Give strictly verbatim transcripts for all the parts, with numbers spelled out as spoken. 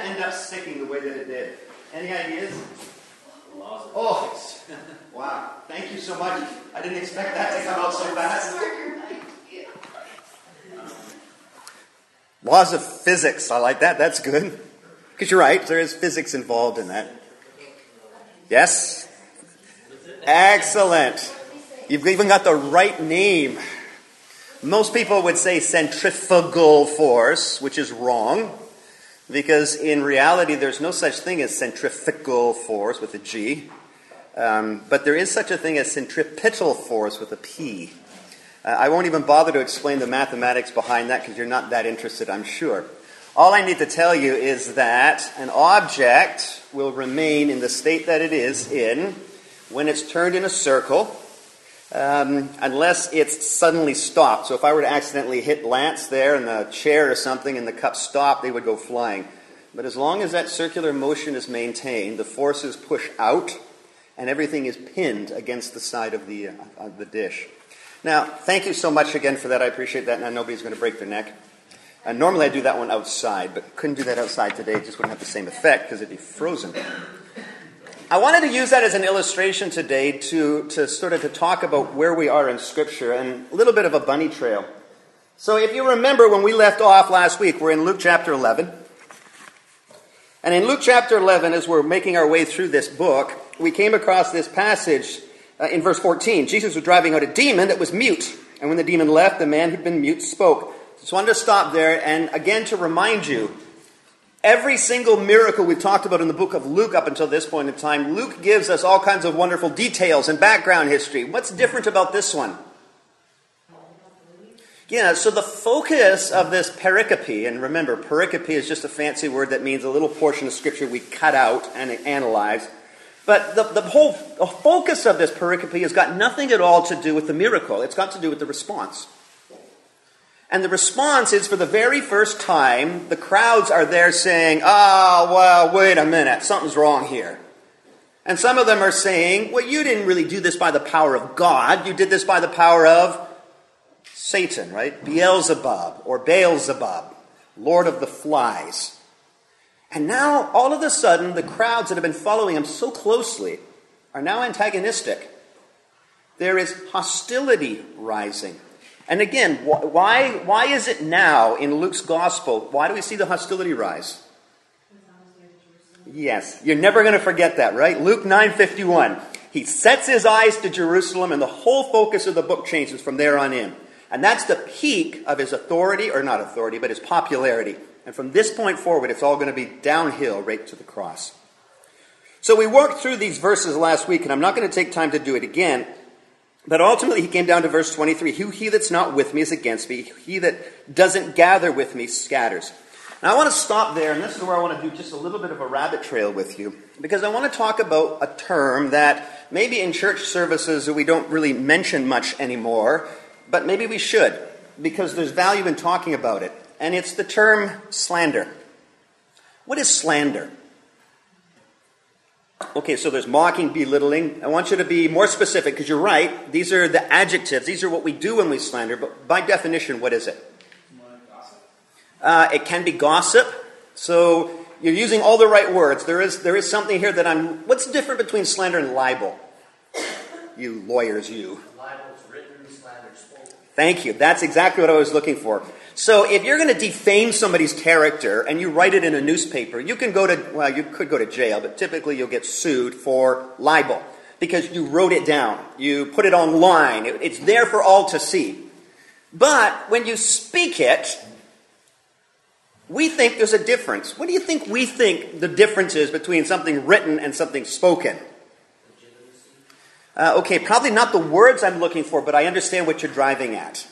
end up sticking the way that it did? Any ideas? Laws of Oh, physics. wow. Thank you so much. I didn't expect that to come out so fast. Laws of physics. I like that. That's good. Because you're right. There is physics involved in that. Yes? Excellent. You've even got the right name. Most people would say centrifugal force, which is wrong. Because in reality, there's no such thing as centrifugal force with a G. Um, but there is such a thing as centripetal force with a P. Uh, I won't even bother to explain the mathematics behind that because you're not that interested, I'm sure. All I need to tell you is that an object will remain in the state that it is in when it's turned in a circle, um, unless it's suddenly stopped. So if I were to accidentally hit Lance there in the chair or something and the cup stopped, they would go flying. But as long as that circular motion is maintained, the forces push out and everything is pinned against the side of the, uh, of the dish. Now, thank you so much again for that. I appreciate that. Now nobody's going to break their neck. Uh, normally I do that one outside, but couldn't do that outside today. It just wouldn't have the same effect because it'd be frozen. I wanted to use that as an illustration today to, to sort of to talk about where we are in Scripture and a little bit of a bunny trail. So if you remember when we left off last week, we're in Luke chapter eleven. And in Luke chapter eleven, as we're making our way through this book, we came across this passage uh, in verse fourteen. Jesus was driving out a demon that was mute. And when the demon left, the man who'd been mute spoke. Just wanted to stop there and again to remind you, every single miracle we've talked about in the book of Luke up until this point in time, Luke gives us all kinds of wonderful details and background history. What's different about this one? Yeah, so the focus of this pericope, and remember, pericope is just a fancy word that means a little portion of Scripture we cut out and analyze. But the, the whole the focus of this pericope has got nothing at all to do with the miracle. It's got to do with the response. And the response is, for the very first time, the crowds are there saying, oh, well, wait a minute, something's wrong here. And some of them are saying, well, you didn't really do this by the power of God. You did this by the power of Satan, right? Beelzebub or Baalzebub, Lord of the Flies. And now, all of a sudden, the crowds that have been following him so closely are now antagonistic. There is hostility rising. And again, why, why is it now in Luke's gospel, why do we see the hostility rise? Yes, you're never going to forget that, right? Luke nine fifty-one. He sets his eyes to Jerusalem and the whole focus of the book changes from there on in. And that's the peak of his authority, or not authority, but his popularity. And from this point forward, it's all going to be downhill right to the cross. So we worked through these verses last week, and I'm not going to take time to do it again. But ultimately, he came down to verse twenty-three. Who he that's not with me is against me. He that doesn't gather with me scatters. Now, I want to stop there, and this is where I want to do just a little bit of a rabbit trail with you. Because I want to talk about a term that maybe in church services we don't really mention much anymore, but maybe we should, because there's value in talking about it. And it's the term slander. What is slander? Okay, so there's mocking, belittling. I want you to be more specific, because you're right. These are the adjectives. These are what we do when we slander. But by definition, what is it? Uh, it can be gossip. So you're using all the right words. There is there is something here that I'm... What's different between slander and libel? You lawyers, you. Libel's written, slander spoken. Thank you. That's exactly what I was looking for. So if you're going to defame somebody's character and you write it in a newspaper, you can go to, well, you could go to jail, but typically you'll get sued for libel because you wrote it down. You put it online. It, it's there for all to see. But when you speak it, we think there's a difference. What do you think we think the difference is between something written and something spoken? Uh, okay, probably not the words I'm looking for, but I understand what you're driving at.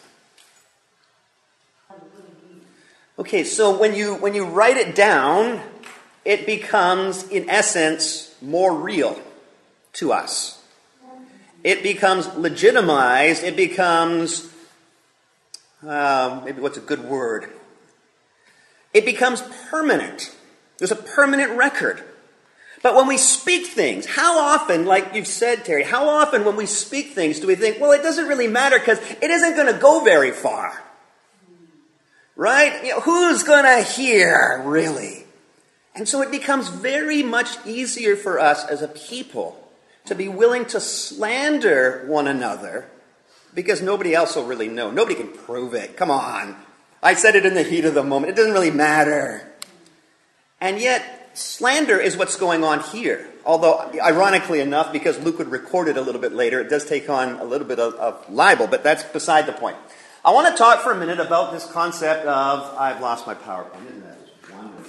Okay, so when you when you write it down, it becomes, in essence, more real to us. It becomes legitimized. It becomes, uh, maybe what's a good word? It becomes permanent. There's a permanent record. But when we speak things, how often, like you've said, Terry, how often when we speak things do we think, well, it doesn't really matter because it isn't going to go very far? Right? You know, who's going to hear, really? And so it becomes very much easier for us as a people to be willing to slander one another because nobody else will really know. Nobody can prove it. Come on. I said it in the heat of the moment. It doesn't really matter. And yet, slander is what's going on here. Although, ironically enough, because Luke would record it a little bit later, it does take on a little bit of, of libel, but that's beside the point. I want to talk for a minute about this concept of, I've lost my PowerPoint, isn't that wonderful?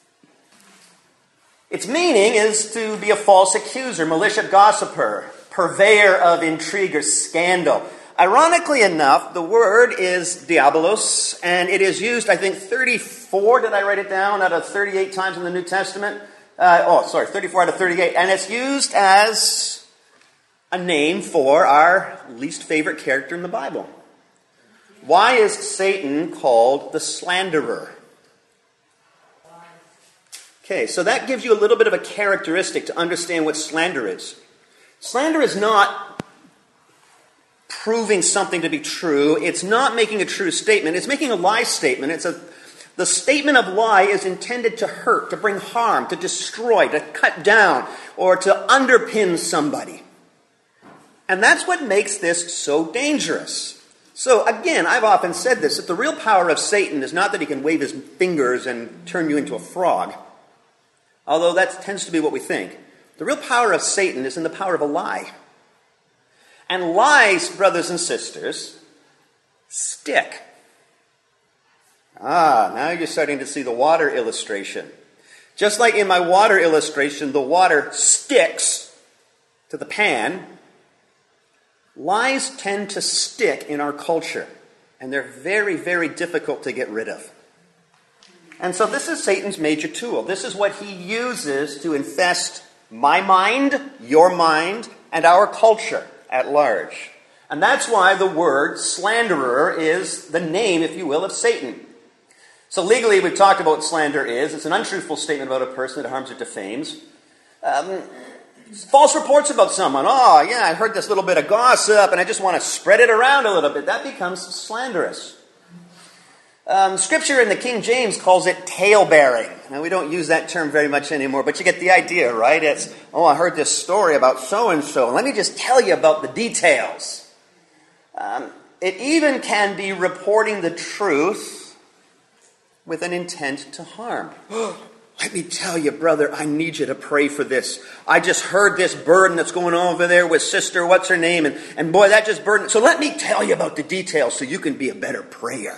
Its meaning is to be a false accuser, malicious gossiper, purveyor of intrigue or scandal. Ironically enough, the word is diabolos, and it is used, I think, thirty-four, did I write it down, out of thirty-eight times in the New Testament? Uh, oh, sorry, thirty-four out of thirty-eight. And it's used as a name for our least favorite character in the Bible. Why is Satan called the slanderer? Okay, so that gives you a little bit of a characteristic to understand what slander is. Slander is not proving something to be true. It's not making a true statement. It's making a lie statement. It's a The statement of lie is intended to hurt, to bring harm, to destroy, to cut down, or to underpin somebody. And that's what makes this so dangerous. So again, I've often said this, that the real power of Satan is not that he can wave his fingers and turn you into a frog, although that tends to be what we think. The real power of Satan is in the power of a lie. And lies, brothers and sisters, stick. Ah, now you're starting to see the water illustration. Just like in my water illustration, the water sticks to the pan. Lies tend to stick in our culture, and they're very, very difficult to get rid of. And so this is Satan's major tool. This is what he uses to infest my mind, your mind, and our culture at large. And that's why the word slanderer is the name, if you will, of Satan. So legally, we've talked about what slander is. It's an untruthful statement about a person that harms or defames. Um, false reports about someone. Oh, yeah, I heard this little bit of gossip, and I just want to spread it around a little bit. That becomes slanderous. Um, scripture in the King James calls it tale-bearing. Now, we don't use that term very much anymore, but you get the idea, right? It's, oh, I heard this story about so-and-so, and let me just tell you about the details. Um, it even can be reporting the truth with an intent to harm. Let me tell you, brother, I need you to pray for this. I just heard this burden that's going on over there with sister, what's her name? And, and boy, that just burdened. So let me tell you about the details so you can be a better prayer.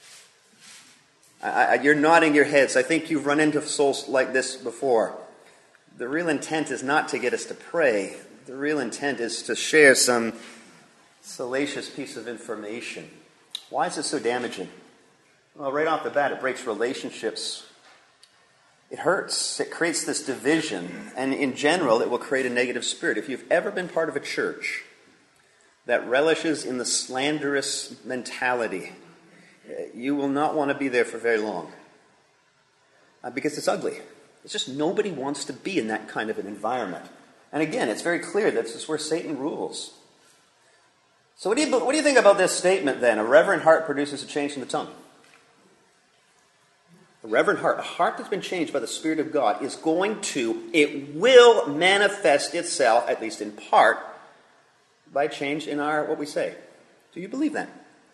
I, I, you're nodding your heads. I think you've run into souls like this before. The real intent is not to get us to pray. The real intent is to share some salacious piece of information. Why is it so damaging? Well, right off the bat, it breaks relationships. It hurts. It creates this division. And in general, it will create a negative spirit. If you've ever been part of a church that relishes in the slanderous mentality, you will not want to be there for very long. Uh, because it's ugly. It's just nobody wants to be in that kind of an environment. And again, it's very clear that this is where Satan rules. So what do you, what do you think about this statement then? A reverent heart produces a change in the tongue. A reverent heart, a heart that's been changed by the Spirit of God, is going to, it will manifest itself, at least in part, by change in our, what we say. Do you believe that?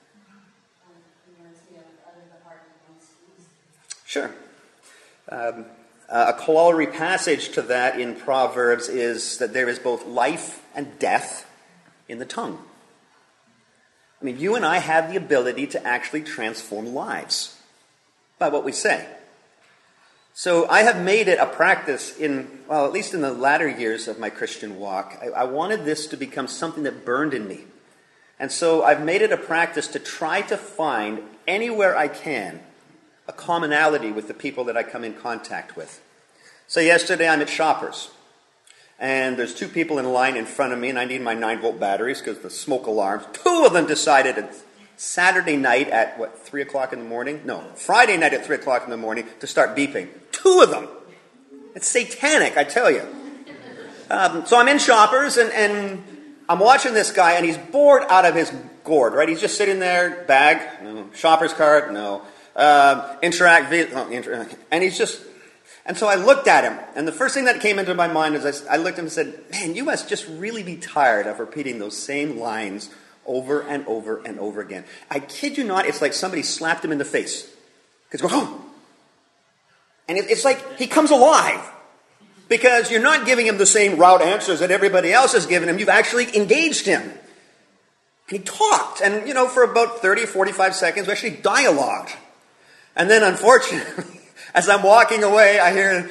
Sure. Um, a corollary passage to that in Proverbs is that there is both life and death in the tongue. I mean, you and I have the ability to actually transform lives by what we say. So I have made it a practice in, well, at least in the latter years of my Christian walk. I, I wanted this to become something that burned in me. And so I've made it a practice to try to find anywhere I can a commonality with the people that I come in contact with. So yesterday I'm at Shoppers. And there's two people in line in front of me, and I need my nine-volt batteries because the smoke alarms. Two of them decided at Saturday night at, what, three o'clock in the morning? No, Friday night at three o'clock in the morning to start beeping. Two of them. It's satanic, I tell you. Um, so I'm in Shoppers, and, and I'm watching this guy, and he's bored out of his gourd, right? He's just sitting there, bag, no. Shoppers cart, no. Uh, interact, oh, inter- and he's just, And so I looked at him, and the first thing that came into my mind is I, I looked at him and said, man, you must just really be tired of repeating those same lines over and over and over again. I kid you not, it's like somebody slapped him in the face. Because go, oh. And it, it's like he comes alive. Because you're not giving him the same route answers that everybody else has given him. You've actually engaged him. And he talked. And, you know, for about thirty, forty-five seconds, we actually dialogued. And then, unfortunately, as I'm walking away, I hear,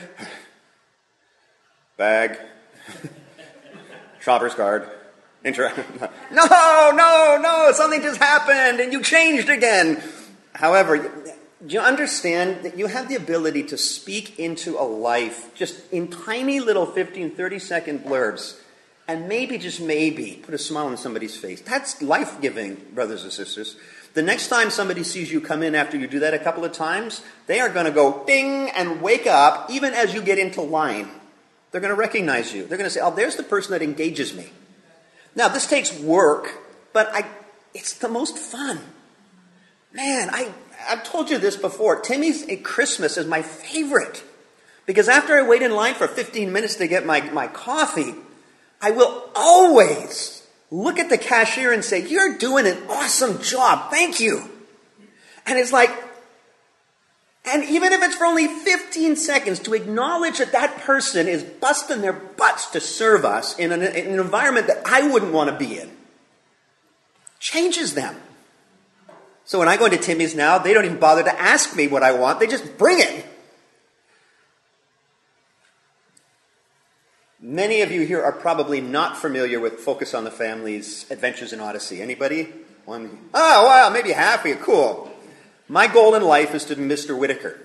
bag, shopper's card, inter- no, no, no, something just happened and you changed again. However, do you understand that you have the ability to speak into a life just in tiny little fifteen, thirty second blurbs and maybe, just maybe, put a smile on somebody's face? That's life-giving, brothers and sisters. The next time somebody sees you come in after you do that a couple of times, they are going to go ding and wake up even as you get into line. They're going to recognize you. They're going to say, oh, there's the person that engages me. Now, this takes work, but I, it's the most fun. Man, I, I've told you this before. Timmy's at Christmas is my favorite. Because after I wait in line for fifteen minutes to get my, my coffee, I will always look at the cashier and say, you're doing an awesome job. Thank you. And it's like, and even if it's for only fifteen seconds, to acknowledge that that person is busting their butts to serve us in an, in an environment that I wouldn't want to be in, changes them. So when I go into Timmy's now, they don't even bother to ask me what I want. They just bring it. Many of you here are probably not familiar with Focus on the Family's Adventures in Odyssey. Anybody? One? Oh, wow, maybe half of you. Cool. My goal in life is to be Mister Whitaker.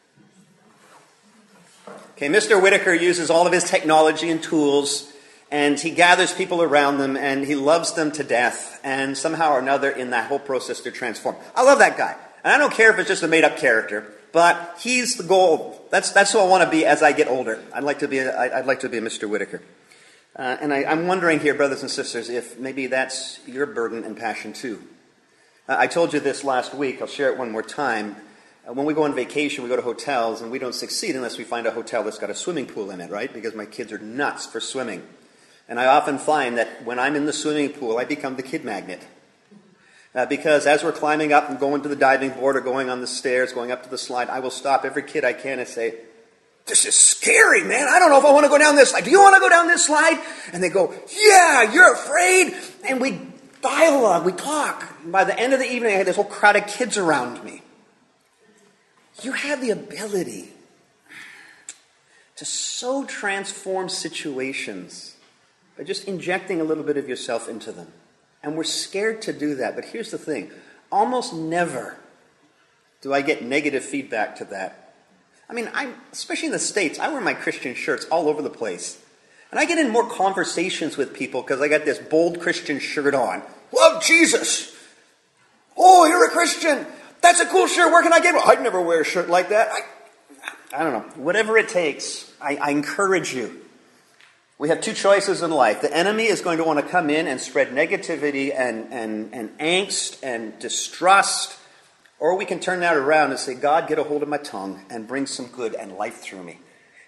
Okay, Mister Whitaker uses all of his technology and tools, and he gathers people around them, and he loves them to death, and somehow or another in that whole process they're transformed. I love that guy. And I don't care if it's just a made-up character, but he's the goal. That's that's who I want to be as I get older. I'd like to be a, I'd like to be a Mister Whitaker. Uh, and I, I'm wondering here, brothers and sisters, if maybe that's your burden and passion too. Uh, I told you this last week. I'll share it one more time. Uh, when we go on vacation, we go to hotels, and we don't succeed unless we find a hotel that's got a swimming pool in it, right? Because my kids are nuts for swimming. And I often find that when I'm in the swimming pool, I become the kid magnet. Uh, because as we're climbing up and going to the diving board or going on the stairs, going up to the slide, I will stop every kid I can and say, this is scary, man. I don't know if I want to go down this slide. Do you want to go down this slide? And they go, yeah, you're afraid. And we dialogue, we talk. And by the end of the evening, I had this whole crowd of kids around me. You have the ability to so transform situations by just injecting a little bit of yourself into them. And we're scared to do that. But here's the thing. Almost never do I get negative feedback to that. I mean, I'm, especially in the States, I wear my Christian shirts all over the place. And I get in more conversations with people because I got this bold Christian shirt on. Love Jesus. Oh, you're a Christian. That's a cool shirt. Where can I get one? I'd never wear a shirt like that. I, I don't know. Whatever it takes, I, I encourage you. We have two choices in life. The enemy is going to want to come in and spread negativity and, and, and angst and distrust. Or we can turn that around and say, God, get a hold of my tongue and bring some good and life through me.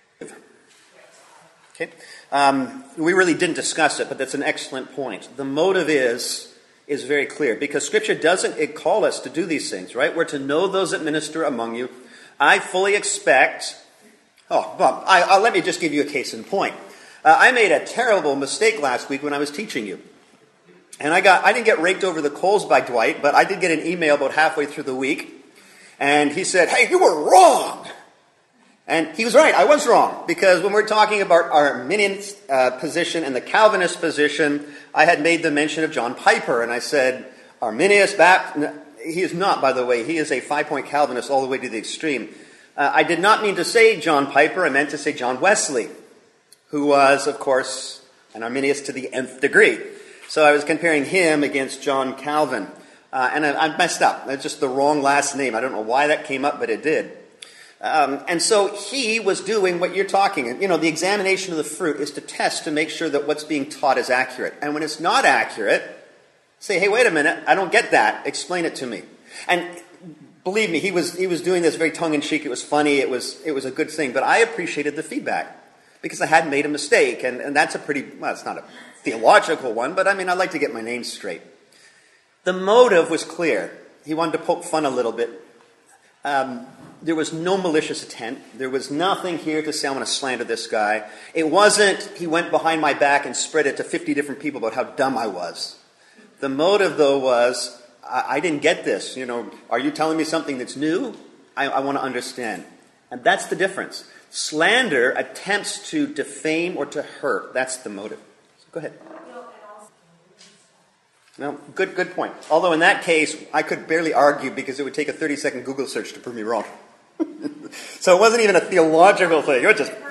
Okay? Um, we really didn't discuss it, but that's an excellent point. The motive is, is very clear. Because Scripture doesn't it call us to do these things, right? We're to know those that minister among you. I fully expect... Oh, well, I, I, let me just give you a case in point. Uh, I made a terrible mistake last week when I was teaching you. And I got I didn't get raked over the coals by Dwight, but I did get an email about halfway through the week. And he said, hey, you were wrong. And he was right. I was wrong. Because when we're talking about our Arminian uh, position and the Calvinist position, I had made the mention of John Piper. And I said, Arminius, Baptist. He is not, by the way. He is a five-point Calvinist all the way to the extreme. Uh, I did not mean to say John Piper. I meant to say John Wesley, who was, of course, an Arminius to the nth degree. So I was comparing him against John Calvin. Uh, and I, I messed up. That's just the wrong last name. I don't know why that came up, but it did. Um, and so he was doing what you're talking. You know, the examination of the fruit is to test to make sure that what's being taught is accurate. And when it's not accurate, say, hey, wait a minute, I don't get that. Explain it to me. And believe me, he was he was doing this very tongue-in-cheek. It was funny. It was it was a good thing. But I appreciated the feedback because I had made a mistake. And, and that's a pretty, well, it's not a theological one, but I mean, I like to get my name straight. The motive was clear. He wanted to poke fun a little bit. Um, there was no malicious intent. There was nothing here to say, I'm going to slander this guy. It wasn't, he went behind my back and spread it to fifty different people about how dumb I was. The motive, though, was, I, I didn't get this. You know, are you telling me something that's new? I, I want to understand. And that's the difference. Slander attempts to defame or to hurt. That's the motive. So go ahead. No, good, good point. Although in that case, I could barely argue because it would take a thirty-second Google search to prove me wrong. So it wasn't even a theological thing. It was just.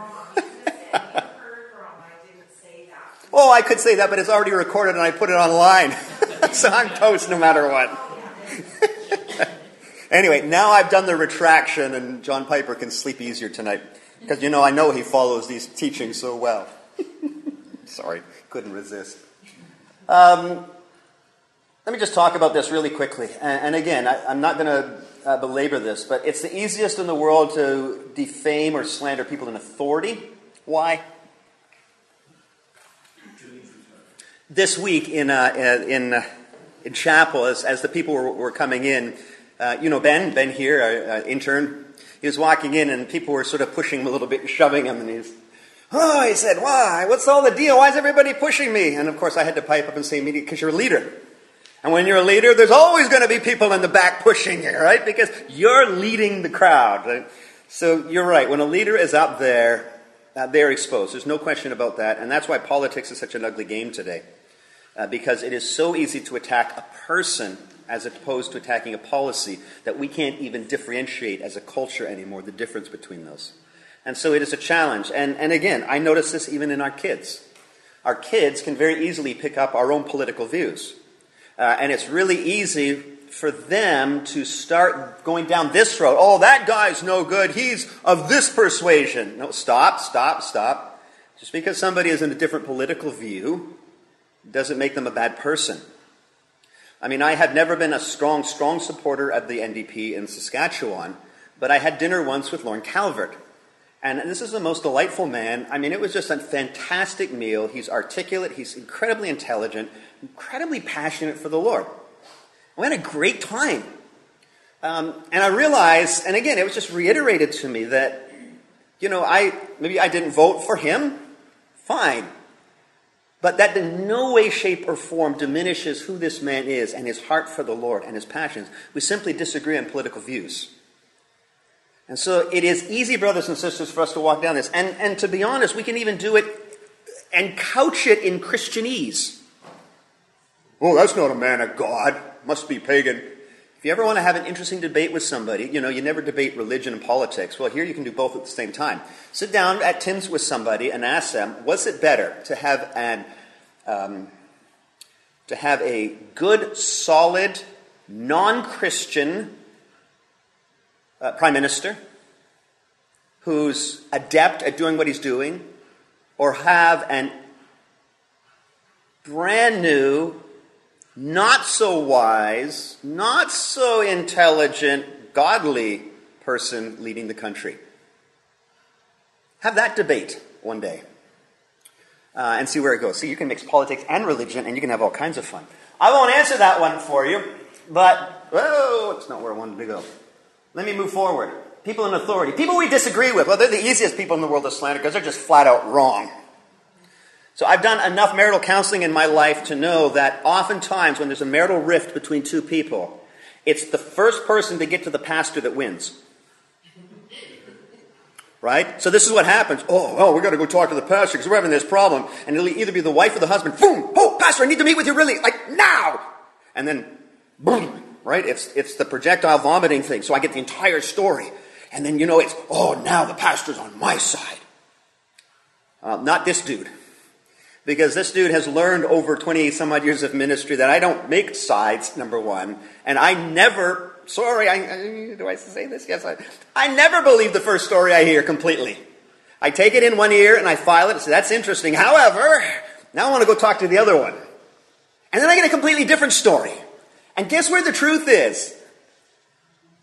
Oh, I could say that, but it's already recorded and I put it online. So I'm toast no matter what. Anyway, now I've done the retraction and John Piper can sleep easier tonight. Because, you know, I know he follows these teachings so well. Sorry, couldn't resist. Um, let me just talk about this really quickly. And, and again, I, I'm not going to uh, belabor this, but it's the easiest in the world to defame or slander people in authority. Why? This week in uh, in uh, in chapel, as, as the people were, were coming in, uh, you know, Ben, Ben here, our uh, intern, he was walking in and people were sort of pushing him a little bit, shoving him, and he's, oh, he said, why? What's all the deal? Why is everybody pushing me? And of course I had to pipe up and say, because you're a leader. And when you're a leader, there's always going to be people in the back pushing you, right? Because you're leading the crowd. Right? So you're right. When a leader is up there, uh, they're exposed. There's no question about that. And that's why politics is such an ugly game today. Uh, because it is so easy to attack a person as opposed to attacking a policy that we can't even differentiate as a culture anymore, the difference between those. And so it is a challenge. And, and again, I notice this even in our kids. Our kids can very easily pick up our own political views. Uh, and it's really easy for them to start going down this road. Oh, that guy's no good. He's of this persuasion. No, stop, stop, stop. Just because somebody is in a different political view doesn't make them a bad person. I mean, I have never been a strong, strong supporter of the N D P in Saskatchewan, but I had dinner once with Lorne Calvert. And this is the most delightful man. I mean, it was just a fantastic meal. He's articulate. He's incredibly intelligent, incredibly passionate for the Lord. We had a great time. Um, and I realized, and again, it was just reiterated to me that, you know, I maybe I didn't vote for him. Fine. But that in no way, shape, or form diminishes who this man is and his heart for the Lord and his passions. We simply disagree on political views. And so it is easy, brothers and sisters, for us to walk down this. And, and to be honest, we can even do it and couch it in Christianese. Oh, that's not a man of God. Must be pagan. If you ever want to have an interesting debate with somebody, you know, you never debate religion and politics. Well, here you can do both at the same time. Sit down at Tim's with somebody and ask them, was it better to have an um, to have a good, solid, non-Christian uh, prime minister who's adept at doing what he's doing, or have an brand new, not so wise, not so intelligent, godly person leading the country? Have that debate one day uh, and see where it goes. See, you can mix politics and religion and you can have all kinds of fun. I won't answer that one for you, but, whoa, it's not where I wanted to go. Let me move forward. People in authority. People we disagree with. Well, they're the easiest people in the world to slander because they're just flat out wrong. So I've done enough marital counseling in my life to know that oftentimes when there's a marital rift between two people, it's the first person to get to the pastor that wins. Right? So this is what happens. Oh, well, we've got to go talk to the pastor because we're having this problem. And it'll either be the wife or the husband. Boom! Oh, pastor, I need to meet with you really, like, now! And then, boom! Right? It's, it's the projectile vomiting thing. So I get the entire story. And then, you know, it's, oh, now the pastor's on my side. Uh, not this dude. Because this dude has learned over twenty some odd years of ministry that I don't make sides, number one. And I never, sorry, I, I, do I say this? Yes, I, I never believe the first story I hear completely. I take it in one ear and I file it and say, that's interesting. However, now I want to go talk to the other one. And then I get a completely different story. And guess where the truth is?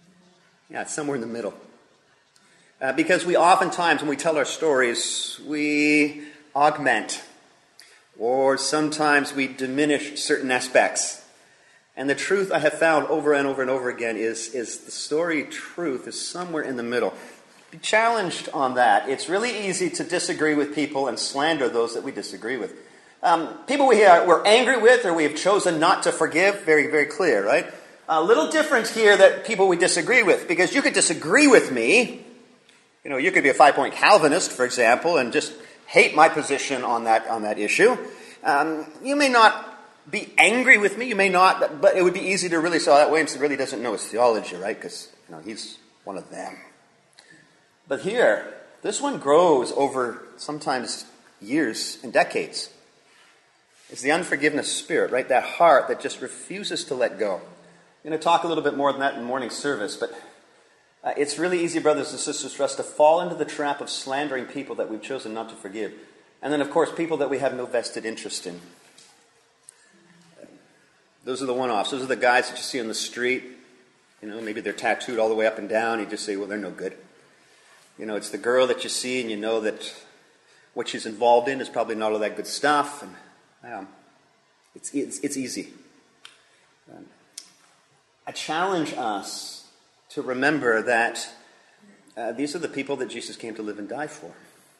Yeah, it's somewhere in the middle. Uh, because we oftentimes, when we tell our stories, we augment, or sometimes we diminish certain aspects. And the truth I have found over and over and over again is, is the story truth is somewhere in the middle. Be challenged on that. It's really easy to disagree with people and slander those that we disagree with. Um, people we are, we're angry with or we have chosen not to forgive, very, very clear, right? A little difference here that people we disagree with, because you could disagree with me. You know, you could be a five-point Calvinist, for example, and just hate my position on that on that issue. Um, you may not be angry with me, you may not, but it would be easy to really say, oh, that Williamson really doesn't know his theology, right? Because, you know, he's one of them. But here, this one grows over sometimes years and decades. It's the unforgiveness spirit, right? That heart that just refuses to let go. I'm going to talk a little bit more than that in morning service, but uh, it's really easy, brothers and sisters, for us to fall into the trap of slandering people that we've chosen not to forgive. And then, of course, people that we have no vested interest in. Those are the one-offs. Those are the guys that you see on the street. You know, maybe they're tattooed all the way up and down. You just say, well, they're no good. You know, it's the girl that you see and you know that what she's involved in is probably not all that good stuff. And um, it's, it's, it's easy. Um, I challenge us to remember that uh, these are the people that Jesus came to live and die for.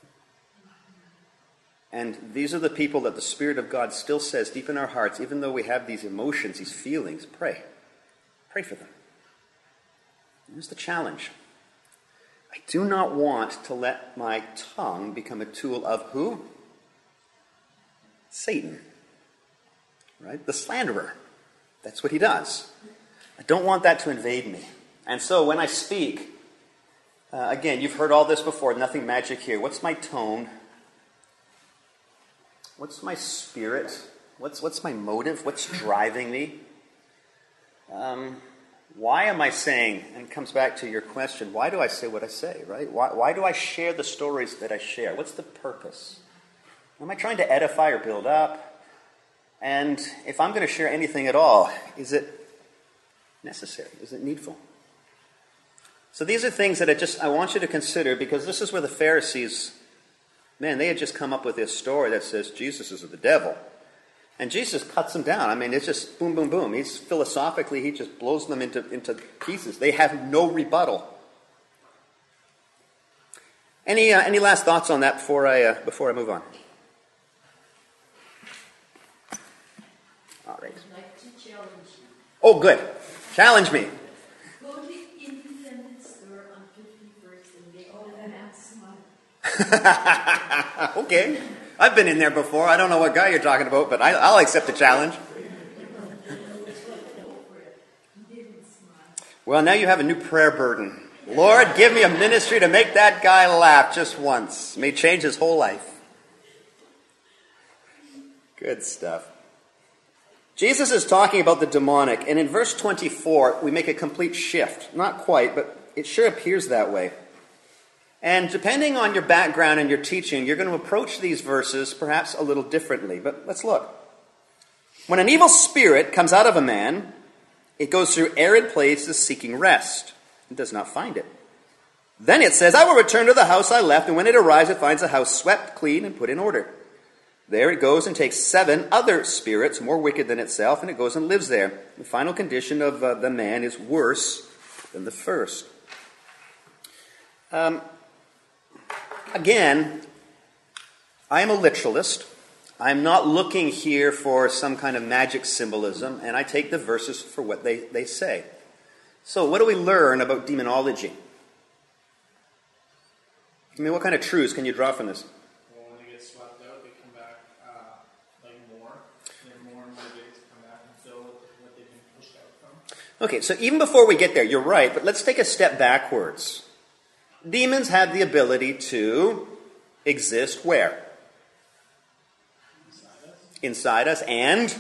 And these are the people that the Spirit of God still says deep in our hearts, even though we have these emotions, these feelings, pray. Pray for them. Here's the challenge. I do not want to let my tongue become a tool of who? Satan. Right? The slanderer. That's what he does. I don't want that to invade me. And so when I speak, uh, again, you've heard all this before, nothing magic here. What's my tone? What's my spirit? What's, what's my motive? What's driving me? Um... Why am I saying, and it comes back to your question, why do I say what I say, right? Why, why do I share the stories that I share? What's the purpose? Am I trying to edify or build up? And if I'm going to share anything at all, is it necessary? Is it needful? So these are things that I just, I want you to consider, because this is where the Pharisees, man, they had just come up with this story that says Jesus is the devil. And Jesus cuts them down. I mean, it's just boom, boom, boom. He's philosophically, he just blows them into, into pieces. They have no rebuttal. Any uh, any last thoughts on that before I uh, before I move on? All right. I'd like to challenge you. Oh, good. Challenge me. Go to the independent store on fifty-first and get all that smile. Okay. I've been in there before. I don't know what guy you're talking about, but I, I'll accept the challenge. Well, now you have a new prayer burden. Lord, give me a ministry to make that guy laugh just once. May change his whole life. Good stuff. Jesus is talking about the demonic, and in verse twenty-four, we make a complete shift. Not quite, but it sure appears that way. And depending on your background and your teaching, you're going to approach these verses perhaps a little differently. But let's look. When an evil spirit comes out of a man, it goes through arid places seeking rest and does not find it. Then it says, I will return to the house I left, and when it arrives, it finds the house swept clean and put in order. There it goes and takes seven other spirits, more wicked than itself, and it goes and lives there. The final condition of uh, the man is worse than the first. Um... Again, I am a literalist. I'm not looking here for some kind of magic symbolism, and I take the verses for what they, they say. So what do we learn about demonology? I mean, what kind of truths can you draw from this? Well, when they get swept out, they come back uh, like more. They're more motivated to come back and fill what they've been pushed out from. Okay, so even before we get there, you're right, but let's take a step backwards. Demons have the ability to exist where? Inside us. Inside us and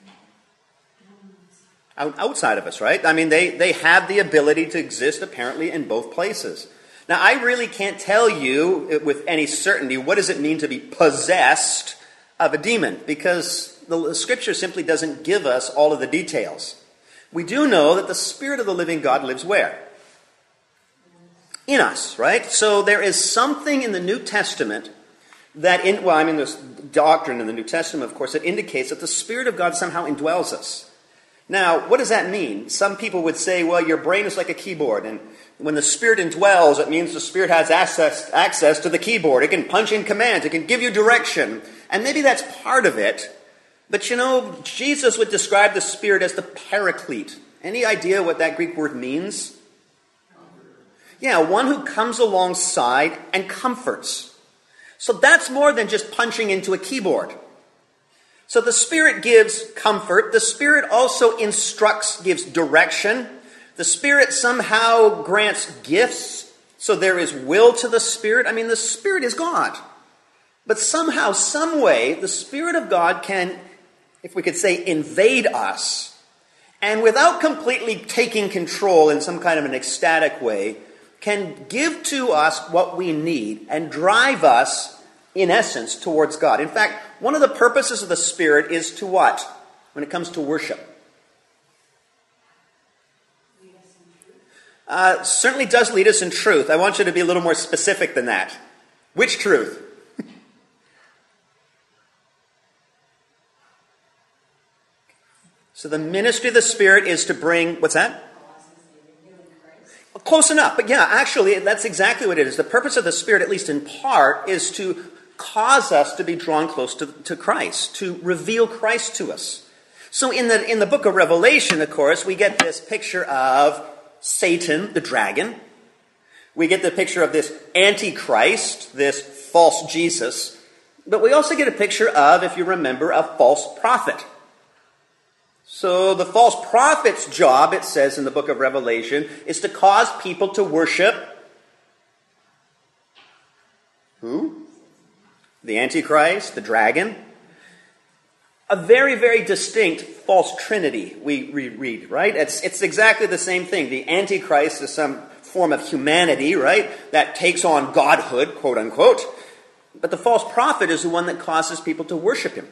outside of us, right? I mean, they, they have the ability to exist apparently in both places. Now, I really can't tell you with any certainty what does it mean to be possessed of a demon, because the Scripture simply doesn't give us all of the details. We do know that the Spirit of the living God lives where? in us, right? So there is something in the New Testament that, in, well, I mean, there's doctrine in the New Testament, of course, that indicates that the Spirit of God somehow indwells us. Now, what does that mean? Some people would say, well, your brain is like a keyboard, and when the Spirit indwells, it means the Spirit has access, access to the keyboard. It can punch in commands. It can give you direction. And maybe that's part of it. But you know, Jesus would describe the Spirit as the Paraclete. Any idea what that Greek word means? Yeah, one who comes alongside and comforts. So that's more than just punching into a keyboard. So the Spirit gives comfort. The Spirit also instructs, gives direction. The Spirit somehow grants gifts. So there is will to the Spirit. I mean, the Spirit is God. But somehow, some way, the Spirit of God can, if we could say, invade us. And without completely taking control in some kind of an ecstatic way, can give to us what we need and drive us, in essence, towards God. In fact, one of the purposes of the Spirit is to what? When it comes to worship. Uh, certainly does lead us in truth. I want you to be a little more specific than that. Which truth? So the ministry of the Spirit is to bring, what's that? Close enough. But yeah, actually, that's exactly what it is. The purpose of the Spirit, at least in part, is to cause us to be drawn close to, to Christ, to reveal Christ to us. So in the, in the book of Revelation, of course, we get this picture of Satan, the dragon. We get the picture of this Antichrist, this false Jesus. But we also get a picture of, if you remember, a false prophet. So the false prophet's job, it says in the book of Revelation, is to cause people to worship who? The Antichrist, the dragon. A very, very distinct false trinity we read, right? It's, it's exactly the same thing. The Antichrist is some form of humanity, right? That takes on godhood, quote unquote. But the false prophet is the one that causes people to worship him.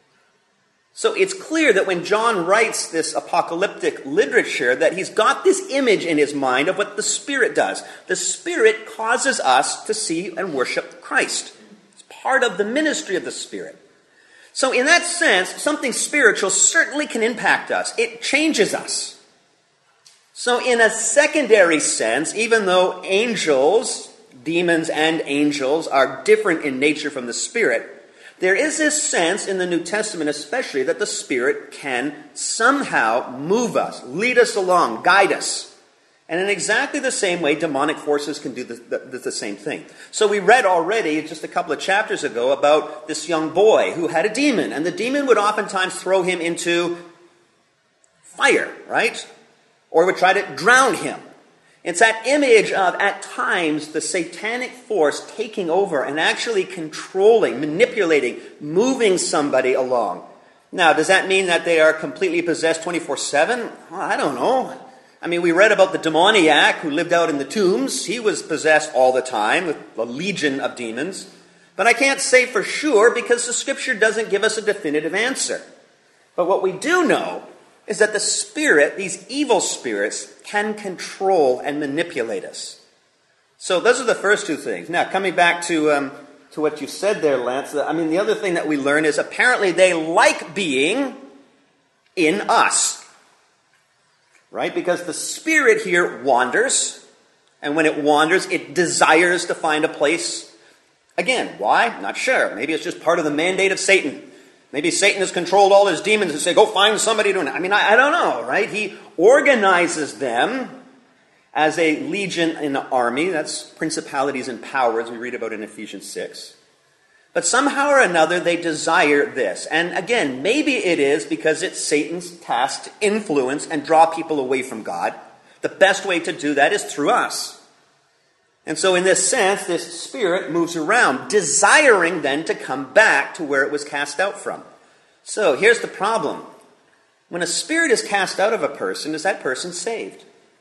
So it's clear that when John writes this apocalyptic literature, that he's got this image in his mind of what the Spirit does. The Spirit causes us to see and worship Christ. It's part of the ministry of the Spirit. So in that sense, something spiritual certainly can impact us. It changes us. So in a secondary sense, even though angels, demons and angels, are different in nature from the Spirit, there is this sense in the New Testament especially that the Spirit can somehow move us, lead us along, guide us. And in exactly the same way, demonic forces can do the, the, the same thing. So we read already just a couple of chapters ago about this young boy who had a demon. And the demon would oftentimes throw him into fire, right? Or would try to drown him. It's that image of, at times, the satanic force taking over and actually controlling, manipulating, moving somebody along. Now, does that mean that they are completely possessed twenty-four seven? Well, I don't know. I mean, we read about the demoniac who lived out in the tombs. He was possessed all the time with a legion of demons. But I can't say for sure because the Scripture doesn't give us a definitive answer. But what we do know is that the Spirit, these evil spirits, can control and manipulate us. So those are the first two things. Now, coming back to um, to what you said there, Lance, I mean, the other thing that we learn is apparently they like being in us. Right? Because the Spirit here wanders, and when it wanders, it desires to find a place. Again, why? Not sure. Maybe it's just part of the mandate of Satan. Maybe Satan has controlled all his demons and say, go find somebody to... I mean, I, I don't know, right? He organizes them as a legion in an army. That's principalities and powers we read about in Ephesians six. But somehow or another, they desire this. And again, maybe it is because it's Satan's task to influence and draw people away from God. The best way to do that is through us. And so in this sense, this spirit moves around, desiring then to come back to where it was cast out from. So here's the problem. When a spirit is cast out of a person, is that person saved?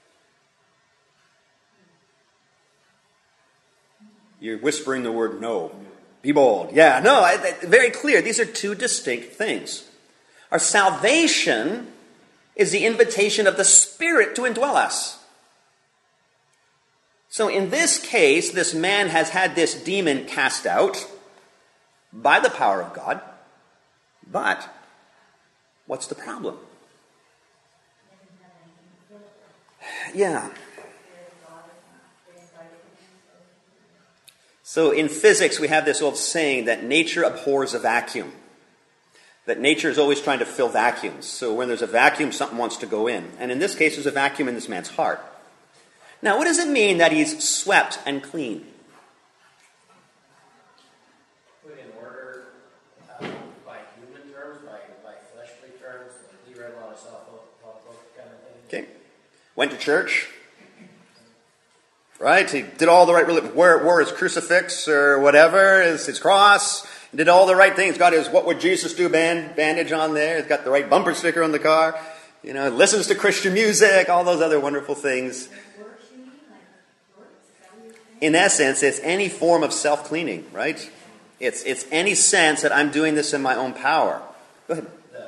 You're whispering the word no. Be bold. Yeah, no, I, I, very clear. These are two distinct things. Our salvation is the invitation of the Spirit to indwell us. So in this case, this man has had this demon cast out by the power of God. But what's the problem? Yeah. So in physics, we have this old saying that nature abhors a vacuum. That nature is always trying to fill vacuums. So when there's a vacuum, something wants to go in. And in this case, there's a vacuum in this man's heart. Now, what does it mean that he's swept and clean? Put in order uh, by human terms, by, by fleshly terms. Like he read a lot of self-help book kind of thing. Okay. Went to church. Right? He did all the right, wore, wore his crucifix or whatever, his, his cross. Did all the right things. Got his "What Would Jesus Do" band, bandage on there. He's got the right bumper sticker on the car. You know, listens to Christian music, all those other wonderful things. In essence, it's any form of self-cleaning, right? It's it's any sense that I'm doing this in my own power. Go ahead.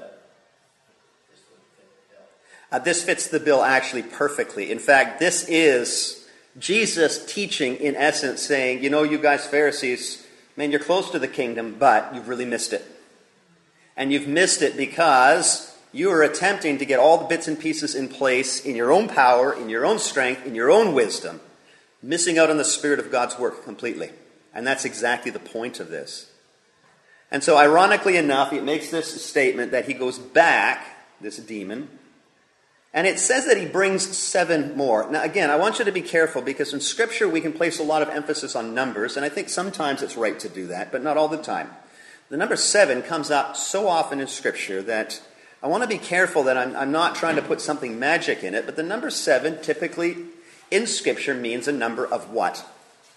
Uh, this fits the bill actually perfectly. In fact, this is Jesus teaching, in essence, saying, you know, you guys Pharisees, man, you're close to the kingdom, but you've really missed it. And you've missed it because you are attempting to get all the bits and pieces in place in your own power, in your own strength, in your own wisdom, missing out on the Spirit of God's work completely. And that's exactly the point of this. And so, ironically enough, it makes this statement that he goes back, this demon, and it says that he brings seven more. Now, again, I want you to be careful because in Scripture we can place a lot of emphasis on numbers, and I think sometimes it's right to do that, but not all the time. The number seven comes up so often in Scripture that I want to be careful that I'm, I'm not trying to put something magic in it, but the number seven typically in Scripture means a number of what?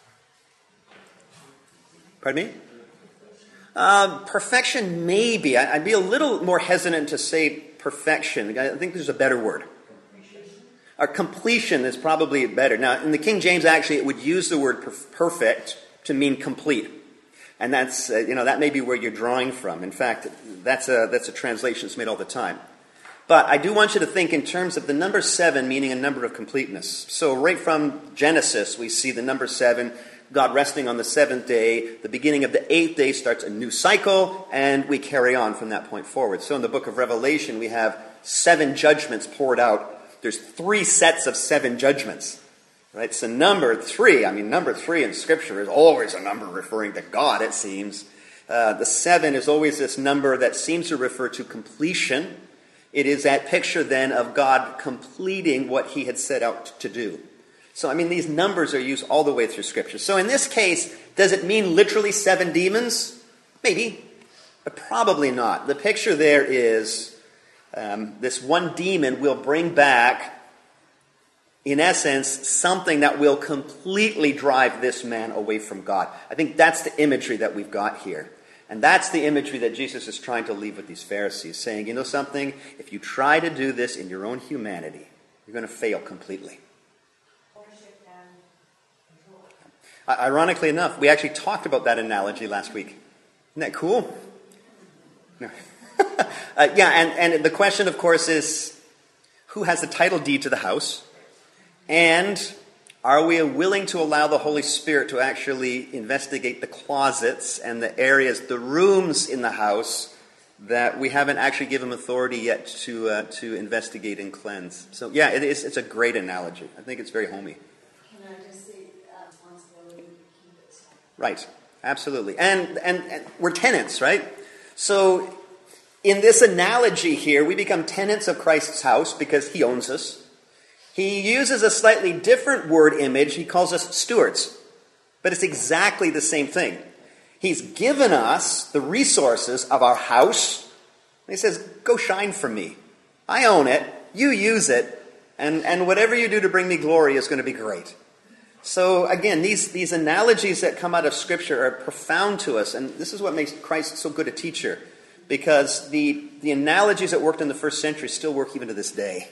Pardon me? Uh, perfection, maybe. I, I'd be a little more hesitant to say perfection. I think there's a better word. Or completion is probably better. Now, in the King James, actually, it would use the word perfect to mean complete. And that's, uh, you know, that may be where you're drawing from. In fact, that's a, that's a translation that's made all the time. But I do want you to think in terms of the number seven meaning a number of completeness. So right from Genesis, we see the number seven, God resting on the seventh day. The beginning of the eighth day starts a new cycle, and we carry on from that point forward. So in the book of Revelation, we have seven judgments poured out. There's three sets of seven judgments. Right? So number three, I mean, number three in Scripture is always a number referring to God, it seems. Uh, the seven is always this number that seems to refer to completion. It is that picture then of God completing what he had set out to do. So, I mean, these numbers are used all the way through Scripture. So in this case, does it mean literally seven demons? Maybe, but probably not. The picture there is um, this one demon will bring back, in essence, something that will completely drive this man away from God. I think that's the imagery that we've got here. And that's the imagery that Jesus is trying to leave with these Pharisees, saying, you know something? If you try to do this in your own humanity, you're going to fail completely. Ironically enough, we actually talked about that analogy last week. Isn't that cool? No. uh, yeah, and, and the question, of course, is who has the title deed to the house? And are we willing to allow the Holy Spirit to actually investigate the closets and the areas, the rooms in the house that we haven't actually given him authority yet to uh, to investigate and cleanse? So, yeah, it is, it's a great analogy. I think it's very homey. Right, absolutely. And, and and we're tenants, right? So in this analogy here, we become tenants of Christ's house because he owns us. He uses a slightly different word image. He calls us stewards. But it's exactly the same thing. He's given us the resources of our house. And he says, go shine for me. I own it. You use it. And, and whatever you do to bring me glory is going to be great. So again, these, these analogies that come out of Scripture are profound to us, and this is what makes Christ so good a teacher, because the, the analogies that worked in the first century still work even to this day.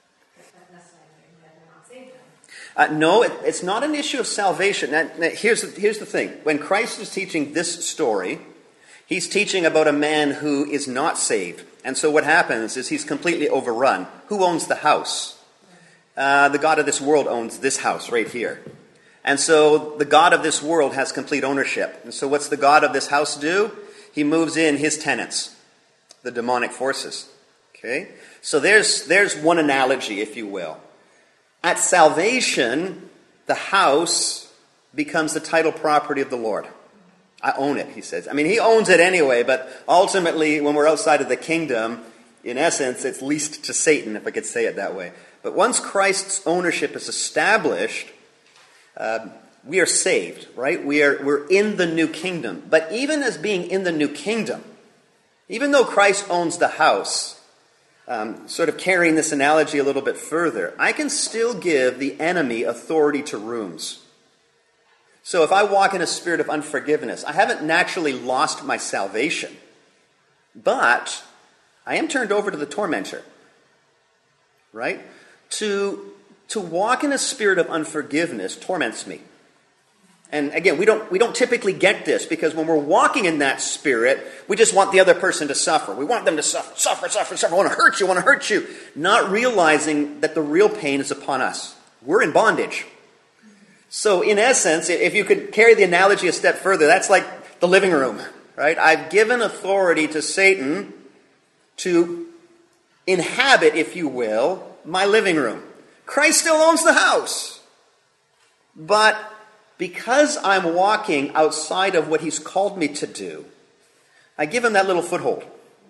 Uh, no, it, it's not an issue of salvation. Now, now, here's, the, here's the thing. When Christ is teaching this story, he's teaching about a man who is not saved. And so what happens is he's completely overrun. Who owns the house? Uh, the God of this world owns this house right here. And so the god of this world has complete ownership. And so what's the god of this house do? He moves in his tenants, the demonic forces. Okay? So there's, there's one analogy, if you will. At salvation, the house becomes the title property of the Lord. I own it, he says. I mean, he owns it anyway, but ultimately, when we're outside of the kingdom, in essence, it's leased to Satan, if I could say it that way. But once Christ's ownership is established, uh, we are saved, right? We are, we're in the new kingdom. But even as being in the new kingdom, even though Christ owns the house, um, sort of carrying this analogy a little bit further, I can still give the enemy authority to rooms. So if I walk in a spirit of unforgiveness, I haven't naturally lost my salvation, but I am turned over to the tormentor, right? To, to walk in a spirit of unforgiveness torments me. And again, we don't, we don't typically get this because when we're walking in that spirit, we just want the other person to suffer. We want them to suffer, suffer, suffer, suffer. I want to hurt you, I want to hurt you. Not realizing that the real pain is upon us. We're in bondage. So in essence, if you could carry the analogy a step further, that's like the living room, right? I've given authority to Satan to inhabit, if you will, my living room. Christ still owns the house. But because I'm walking outside of what he's called me to do, I give him that little foothold.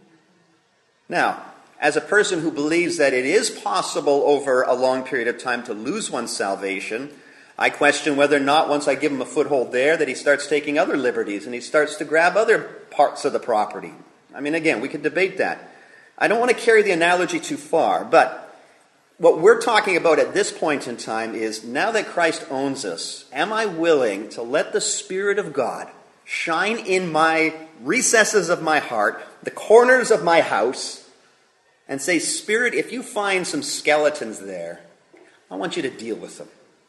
Now, as a person who believes that it is possible over a long period of time to lose one's salvation, I question whether or not once I give him a foothold there that he starts taking other liberties and he starts to grab other parts of the property. I mean, again, we could debate that. I don't want to carry the analogy too far, but what we're talking about at this point in time is now that Christ owns us, am I willing to let the Spirit of God shine in my recesses of my heart, the corners of my house, and say, Spirit, if you find some skeletons there, I want you to deal with them.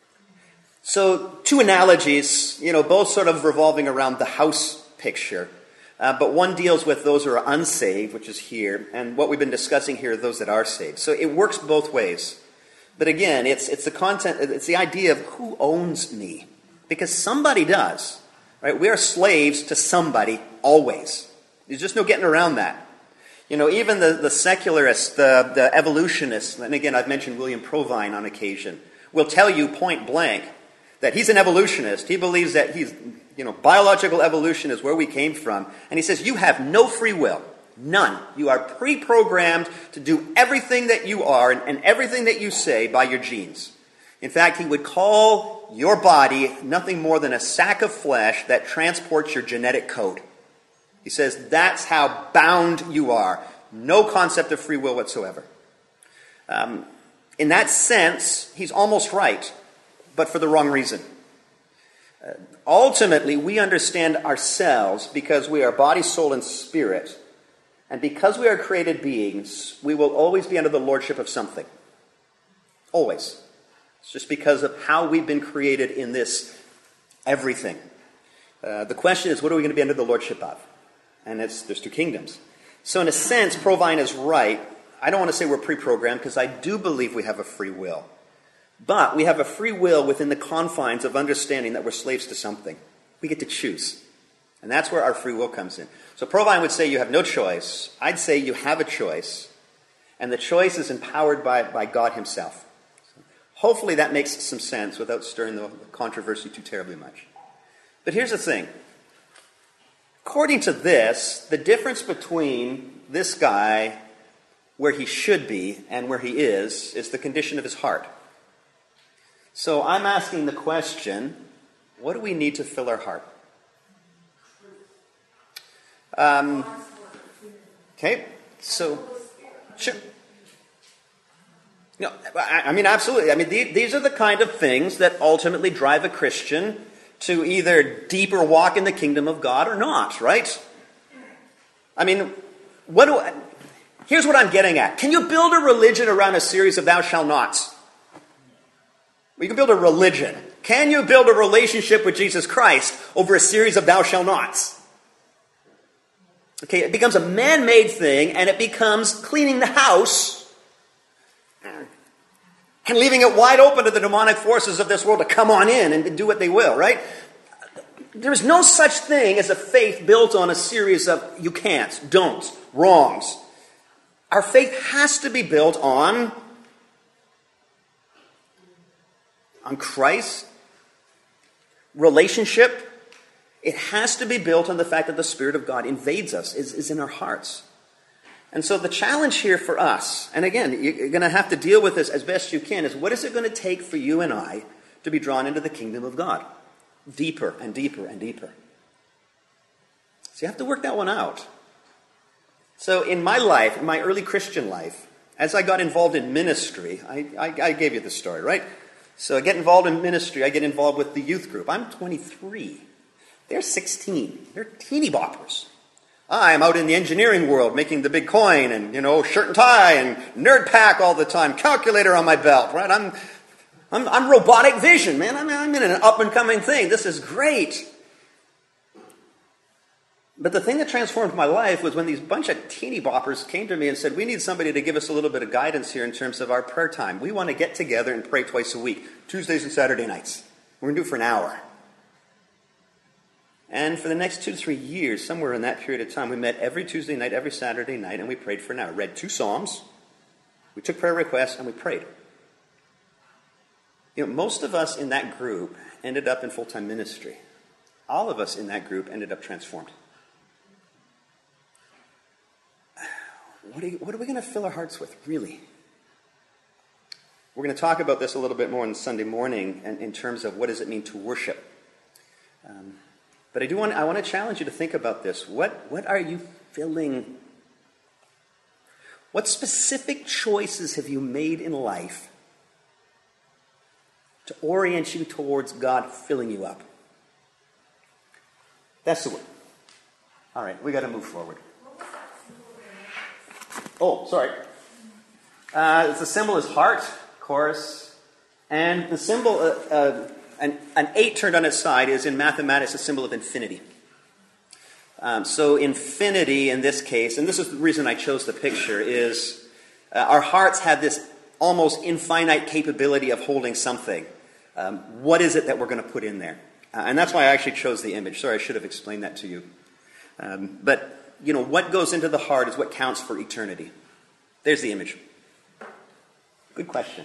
So two analogies, you know, both sort of revolving around the house picture. Uh, but one deals with those who are unsaved, which is here, and what we've been discussing here are those that are saved. So it works both ways. But again, it's it's the content, it's the idea of who owns me. Because somebody does. Right? We are slaves to somebody always. There's just no getting around that. You know, even the, the secularists, the, the evolutionists, and again, I've mentioned William Provine on occasion, will tell you point blank that he's an evolutionist. He believes that he's, you know, biological evolution is where we came from. And he says, you have no free will. None. You are pre-programmed to do everything that you are and, and everything that you say by your genes. In fact, he would call your body nothing more than a sack of flesh that transports your genetic code. He says that's how bound you are. No concept of free will whatsoever. Um, in that sense, he's almost right, but for the wrong reason. Uh, ultimately, we understand ourselves because we are body, soul, and spirit. And because we are created beings, we will always be under the lordship of something. Always. It's just because of how we've been created in this everything. Uh, the question is, what are we going to be under the lordship of? And it's, there's two kingdoms. So in a sense, Provine is right. I don't want to say we're pre-programmed because I do believe we have a free will. But we have a free will within the confines of understanding that we're slaves to something. We get to choose. And that's where our free will comes in. So Provine would say you have no choice. I'd say you have a choice. And the choice is empowered by, by God himself. So hopefully that makes some sense without stirring the controversy too terribly much. But here's the thing. According to this, the difference between this guy, where he should be, and where he is, is the condition of his heart. So I'm asking the question, what do we need to fill our heart? Um, okay, so, sure. No, I, I mean, absolutely. I mean, the, these are the kind of things that ultimately drive a Christian to either deeper walk in the kingdom of God or not, right? I mean, what do I, here's what I'm getting at. Can you build a religion around a series of thou shalt nots? You can build a religion. Can you build a relationship with Jesus Christ over a series of thou shalt nots? Okay, it becomes a man-made thing, and it becomes cleaning the house. and leaving it wide open to the demonic forces of this world to come on in and do what they will, right? There is no such thing as a faith built on a series of you can'ts, don'ts, wrongs. Our faith has to be built on, on Christ, relationship. It has to be built on the fact that the Spirit of God invades us, is, is in our hearts. And so the challenge here for us, and again, you're going to have to deal with this as best you can, is what is it going to take for you and I to be drawn into the kingdom of God? Deeper and deeper and deeper. So you have to work that one out. So in my life, in my early Christian life, as I got involved in ministry, I, I, I gave you the story, right? So I get involved in ministry, I get involved with the youth group. I'm twenty-three. They're sixteen. They're teeny boppers. I'm out in the engineering world making the big coin and, you know, shirt and tie and nerd pack all the time, calculator on my belt, right? I'm I'm, I'm robotic vision, man. I'm, I'm in an up-and-coming thing. This is great. But the thing that transformed my life was when these bunch of teeny boppers came to me and said, we need somebody to give us a little bit of guidance here in terms of our prayer time. We want to get together and pray twice a week, Tuesdays and Saturday nights. We're going to do it for an hour. And for the next two to three years, somewhere in that period of time, we met every Tuesday night, every Saturday night, and we prayed for an hour. Read two Psalms, we took prayer requests, and we prayed. You know, most of us in that group ended up in full-time ministry. All of us in that group ended up transformed. What are, you, what are we going to fill our hearts with, really? We're going to talk about this a little bit more on Sunday morning in, in terms of what does it mean to worship. Um, but I do want I want to challenge you to think about this. What what are you filling? What specific choices have you made in life to orient you towards God filling you up? That's the word. All right, we got to move forward. Oh, sorry. Uh, the symbol is heart, of course. And the symbol, uh, uh, an, an eight turned on its side, is in mathematics a symbol of infinity. Um, so infinity in this case, and this is the reason I chose the picture, is uh, our hearts have this almost infinite capability of holding something. Um, what is it that we're going to put in there? Uh, and that's why I actually chose the image. Sorry, I should have explained that to you. Um, but... You know, what goes into the heart is what counts for eternity. There's the image. Good question.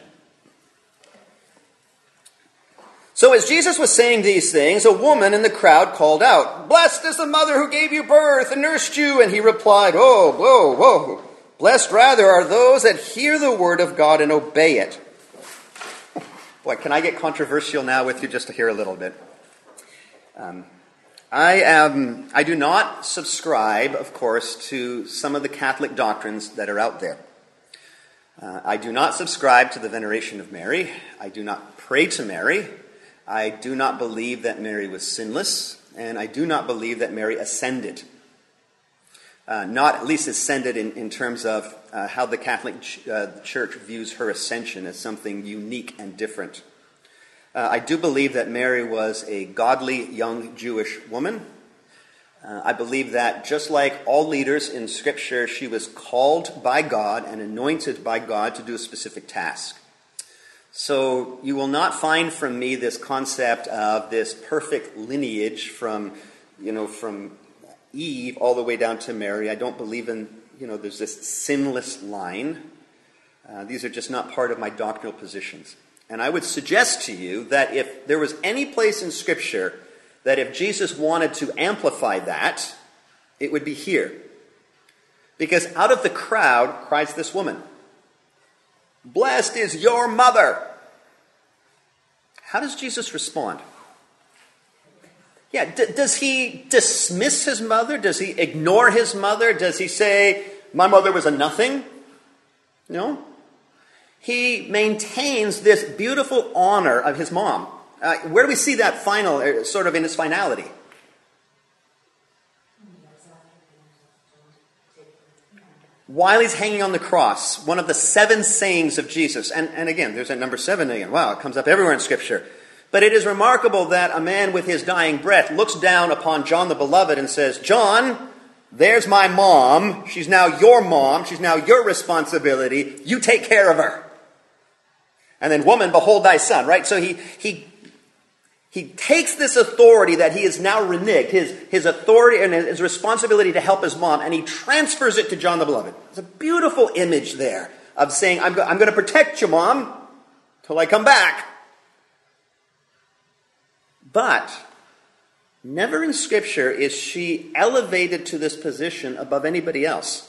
So as Jesus was saying these things, a woman in the crowd called out, "Blessed is the mother who gave you birth and nursed you." And he replied, "Oh, whoa, whoa. Blessed rather are those that hear the word of God and obey it." Boy, can I get controversial now with you just to hear a little bit? Um... I am, I do not subscribe, of course, to some of the Catholic doctrines that are out there. Uh, I do not subscribe to the veneration of Mary. I do not pray to Mary. I do not believe that Mary was sinless. And I do not believe that Mary ascended. Uh, not at least ascended in, in terms of uh, how the Catholic ch- uh, Church views her ascension as something unique and different. Uh, I do believe that Mary was a godly young Jewish woman. Uh, I believe that just like all leaders in Scripture, she was called by God and anointed by God to do a specific task. So you will not find from me this concept of this perfect lineage from, you know, from Eve all the way down to Mary. I don't believe in, you know, there's this sinless line. Uh, these are just not part of my doctrinal positions. And I would suggest to you that if there was any place in Scripture that if Jesus wanted to amplify that, it would be here. Because out of the crowd cries this woman, "Blessed is your mother." How does Jesus respond? Yeah, d- does he dismiss his mother? Does he ignore his mother? Does he say, "My mother was a nothing"? No. He maintains this beautiful honor of his mom. Uh, where do we see that final, uh, sort of in its finality? While he's hanging on the cross, one of the seven sayings of Jesus. And, and again, there's that number seven again. Wow, it comes up everywhere in Scripture. But it is remarkable that a man with his dying breath looks down upon John the Beloved and says, "John, there's my mom. She's now your mom. She's now your responsibility. You take care of her." And then, woman, behold thy son, right? So he he he takes this authority that he has now reneged, his, his authority and his responsibility to help his mom, and he transfers it to John the Beloved. It's a beautiful image there of saying, I'm, go- I'm going to protect you, Mom, till I come back. But never in Scripture is she elevated to this position above anybody else.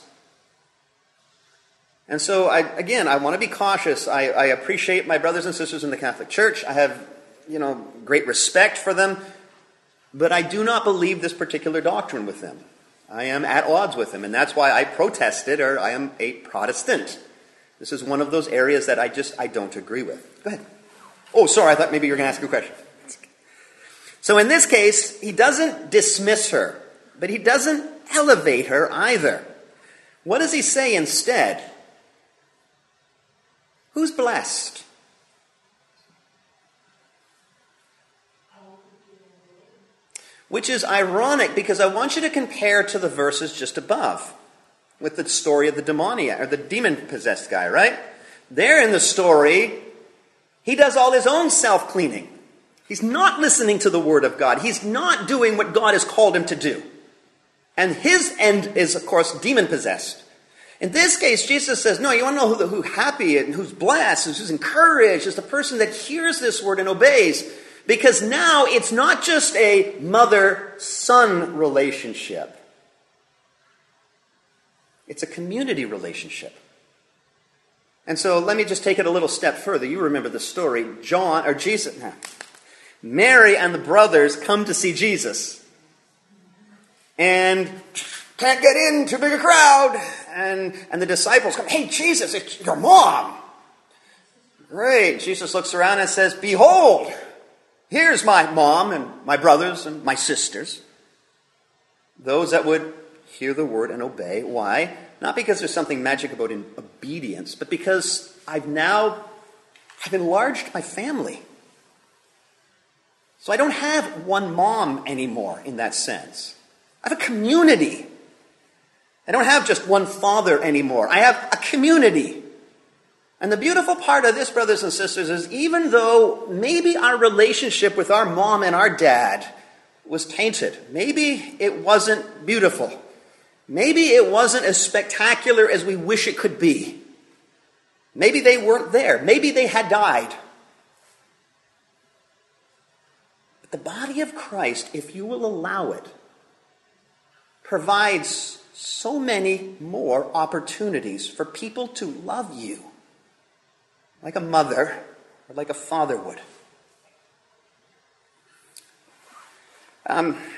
And so, I, again, I want to be cautious. I, I appreciate my brothers and sisters in the Catholic Church. I have, you know, great respect for them. But I do not believe this particular doctrine with them. I am at odds with them. And that's why I protested, or I am a Protestant. This is one of those areas that I just, I don't agree with. Go ahead. Oh, sorry, I thought maybe you were going to ask a question. So in this case, he doesn't dismiss her, but he doesn't elevate her either. What does he say instead? Who's blessed? Which is ironic because I want you to compare to the verses just above with the story of the demoniac or the demon-possessed guy, right? There in the story, he does all his own self-cleaning. He's not listening to the word of God. He's not doing what God has called him to do. And his end is, of course, demon-possessed. In this case, Jesus says, no, you want to know who, who happy and who's blessed, who's encouraged, is the person that hears this word and obeys. Because now it's not just a mother-son relationship. It's a community relationship. And so let me just take it a little step further. You remember the story. John, or Jesus, no, Mary and the brothers come to see Jesus. And can't get in, too big a crowd. And, and the disciples come, hey, Jesus, it's your mom. Great. Jesus looks around and says, behold, here's my mom and my brothers and my sisters. Those that would hear the word and obey. Why? Not because there's something magic about in obedience, but because I've now, I've enlarged my family. So I don't have one mom anymore in that sense. I have a community. I don't have just one father anymore. I have a community. And the beautiful part of this, brothers and sisters, is even though maybe our relationship with our mom and our dad was tainted, maybe it wasn't beautiful, maybe it wasn't as spectacular as we wish it could be, maybe they weren't there, maybe they had died. But the body of Christ, if you will allow it, provides so many more opportunities for people to love you like a mother or like a father would. Um, of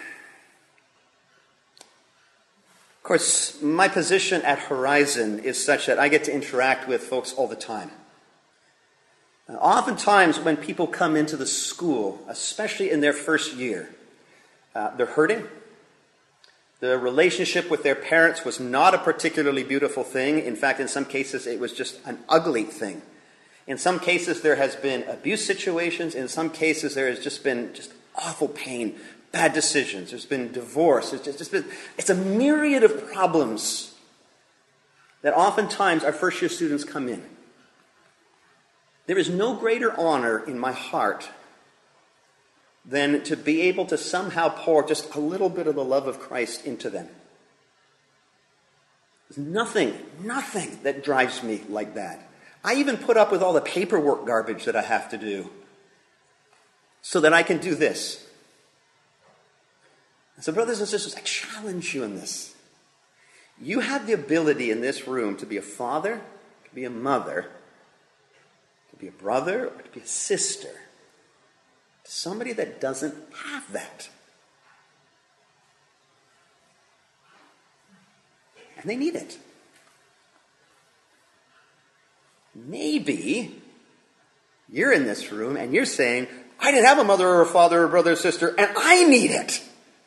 course, my position at Horizon is such that I get to interact with folks all the time. Uh, oftentimes when people come into the school, especially in their first year, uh, they're hurting. The relationship with their parents was not a particularly beautiful thing. In fact, in some cases, it was just an ugly thing. In some cases, there has been abuse situations. In some cases, there has just been just awful pain, bad decisions. There's been divorce. It's just, just been, it's a myriad of problems that oftentimes our first-year students come in. There is no greater honor in my heart than to be able to somehow pour just a little bit of the love of Christ into them. There's nothing, nothing that drives me like that. I even put up with all the paperwork garbage that I have to do so that I can do this. And so, brothers and sisters, I challenge you in this. You have the ability in this room to be a father, to be a mother, to be a brother, or to be a sister. Somebody that doesn't have that. And they need it. Maybe you're in this room and you're saying, I didn't have a mother or a father or a brother or sister, and I need it.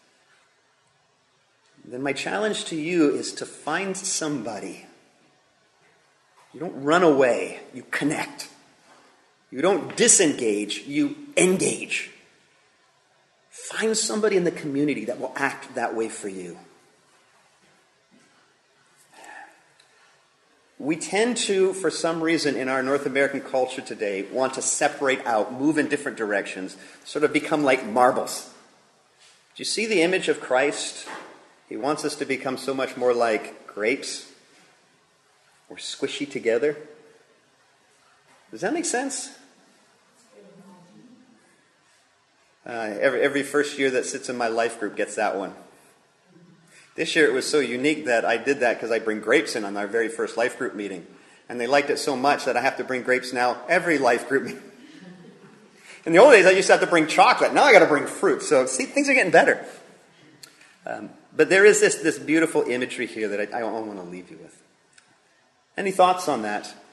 Then my challenge to you is to find somebody. You don't run away, you connect. You don't disengage, you engage. Find somebody in the community that will act that way for you. we tend to, for some reason in our North American culture today, want to separate out, move in different directions, sort of become like marbles. Do you see the image of Christ? He wants us to become so much more like grapes. We're squishy together. Does that make sense? Uh, every, every first year that sits in my life group gets that one. This year it was so unique that I did that because I bring grapes in on our very first life group meeting. And they liked it so much that I have to bring grapes now every life group meeting. In the old days I used to have to bring chocolate. Now I got to bring fruit. So see, things are getting better. Um, but there is this, this beautiful imagery here that I, I want to leave you with. Any thoughts on that? So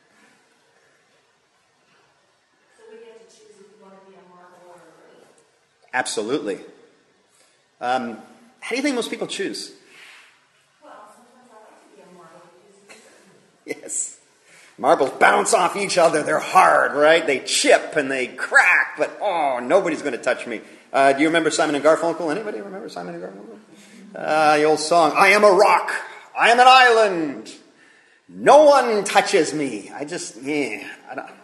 we get to choose if we want to be a marble or a grape. Absolutely. Um, how do you think most people choose? Well, sometimes I like to be a marble because Yes. Marbles bounce off each other. They're hard, right? They chip and they crack, but oh, nobody's going to touch me. Uh, do you remember Simon and Garfunkel? Anybody remember Simon and Garfunkel? Uh, the old song, I am a rock. I am an island. No one touches me. I just, yeah. I don't,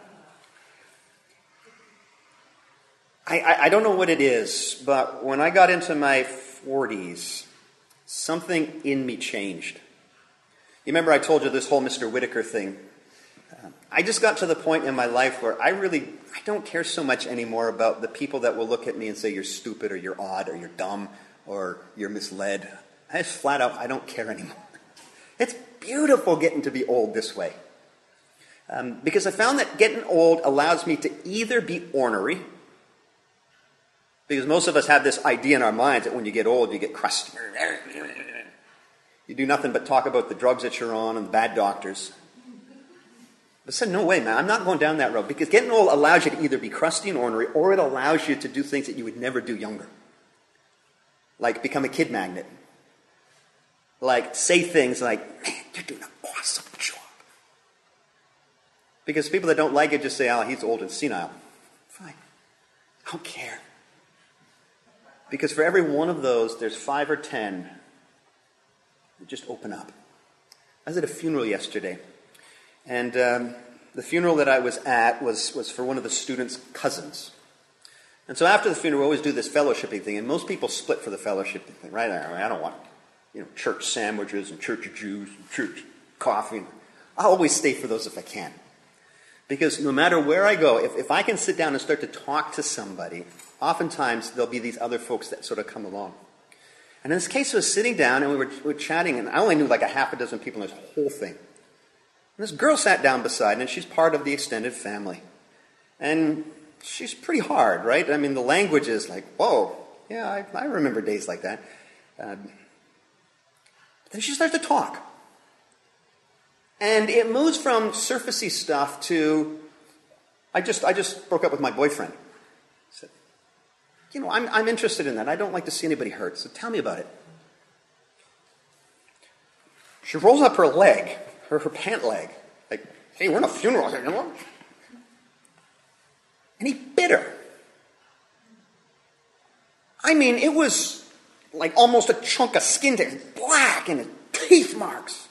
I, I, I don't know what it is, but when I got into my forties, something in me changed. You remember I told you this whole Mister Whitaker thing? Uh, I just got to the point in my life where I really, I don't care so much anymore about the people that will look at me and say you're stupid or you're odd or you're dumb or you're misled. I just flat out, I don't care anymore. It's beautiful getting to be old this way. Um, because I found that getting old allows me to either be ornery, because most of us have this idea in our minds that when you get old, you get crusty. You do nothing but talk about the drugs that you're on and the bad doctors. I said, no way, man, I'm not going down that road. Because getting old allows you to either be crusty and ornery, or it allows you to do things that you would never do younger. Like become a kid magnet. Like say things like, man, you're doing an awesome job. Because people that don't like it just say, oh, he's old and senile. Fine. I don't care. Because for every one of those, there's five or ten that just open up. I was at a funeral yesterday. And um, the funeral that I was at was, was for one of the students' cousins. And so after the funeral, we always do this fellowshipping thing. And most people split for the fellowshipping thing, right? I don't want, you know, church sandwiches and church juice and church coffee. I always stay for those if I can. Because no matter where I go, if, if I can sit down and start to talk to somebody, oftentimes there'll be these other folks that sort of come along. And in this case, I was sitting down and we were, we were chatting, and I only knew like a half a dozen people in this whole thing. And this girl sat down beside me, and she's part of the extended family. And she's pretty hard, right? I mean, the language is like, whoa, yeah, I, I remember days like that. Uh, then she starts to talk. And it moves from surfacey stuff to, I just I just broke up with my boyfriend. I said, you know, I'm, I'm interested in that. I don't like to see anybody hurt, so tell me about it. She rolls up her leg, her, her pant leg, like, hey, we're in a funeral here, you know? And he bit her. I mean, it was like almost a chunk of skin there, black and teeth marks.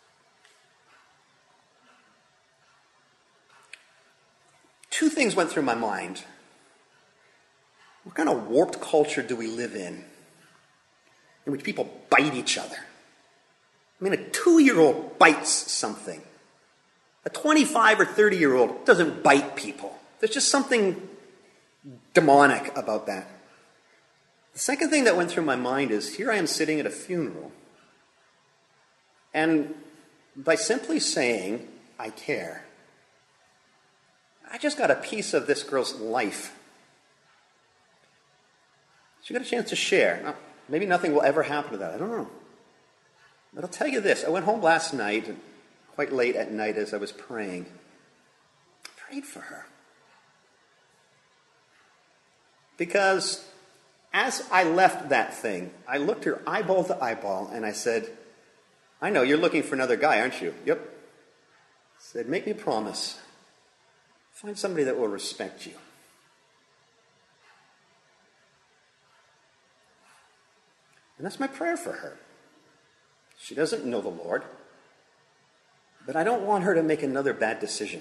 Two things went through my mind. What kind of warped culture do we live in, in which people bite each other? I mean, a two-year-old bites something. A twenty-five or thirty-year-old doesn't bite people. There's just something demonic about that. The second thing that went through my mind is, here I am sitting at a funeral, and by simply saying, I care, I just got a piece of this girl's life. She got a chance to share. Now, maybe nothing will ever happen to that. I don't know. But I'll tell you this. I went home last night, quite late at night as I was praying. I prayed for her. Because as I left that thing, I looked her eyeball to eyeball and I said, I know, you're looking for another guy, aren't you? Yep. I said, make me a promise. Find somebody that will respect you. And that's my prayer for her. She doesn't know the Lord. But I don't want her to make another bad decision.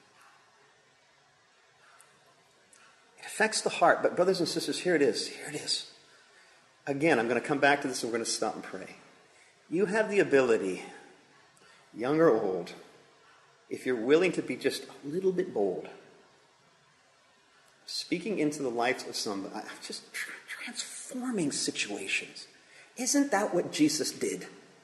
It affects the heart, but brothers and sisters, here it is. Here it is. Again, I'm going to come back to this and we're going to stop and pray. You have the ability, young or old, if you're willing to be just a little bit bold, speaking into the life of somebody, just transforming situations. Isn't that what Jesus did?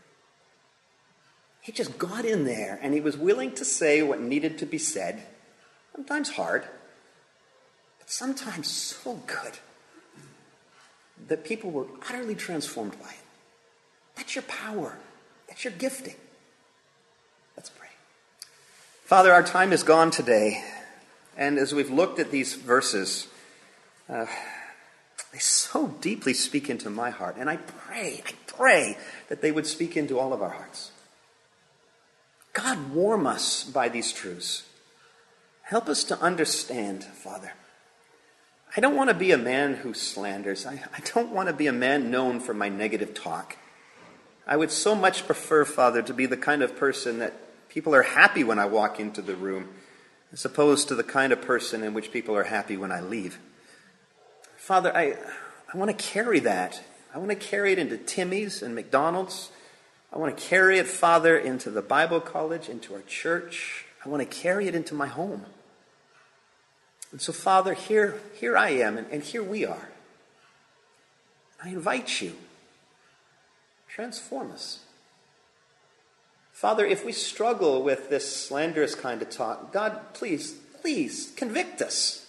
He just got in there and he was willing to say what needed to be said. Sometimes hard, but sometimes so good that people were utterly transformed by it. That's your power. That's your gifting. Let's pray. Father, our time is gone today. And as we've looked at these verses, uh, they so deeply speak into my heart. And I pray, I pray that they would speak into all of our hearts. God, warm us by these truths. Help us to understand, Father. I don't want to be a man who slanders. I, I don't want to be a man known for my negative talk. I would so much prefer, Father, to be the kind of person that people are happy when I walk into the room, as opposed to the kind of person in which people are happy when I leave. Father, I, I want to carry that. I want to carry it into Timmy's and McDonald's. I want to carry it, Father, into the Bible college, into our church. I want to carry it into my home. And so, Father, here, here I am, and, and here we are. I invite you. Transform us. Father, if we struggle with this slanderous kind of talk, God, please, please convict us.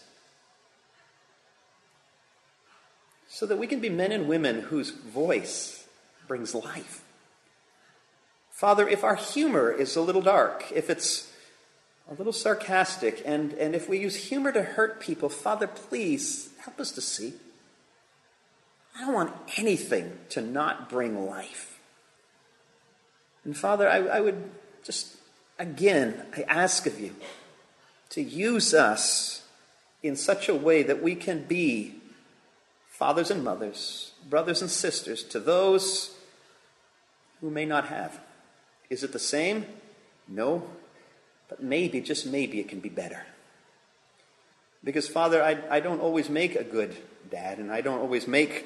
So that we can be men and women whose voice brings life. Father, if our humor is a little dark, if it's a little sarcastic, and, and if we use humor to hurt people, Father, please help us to see. I don't want anything to not bring life. And Father, I, I would just, again, I ask of you to use us in such a way that we can be fathers and mothers, brothers and sisters to those who may not have. Is it the same? No. But maybe, just maybe, it can be better. Because, Father, I, I don't always make a good dad, and I don't always make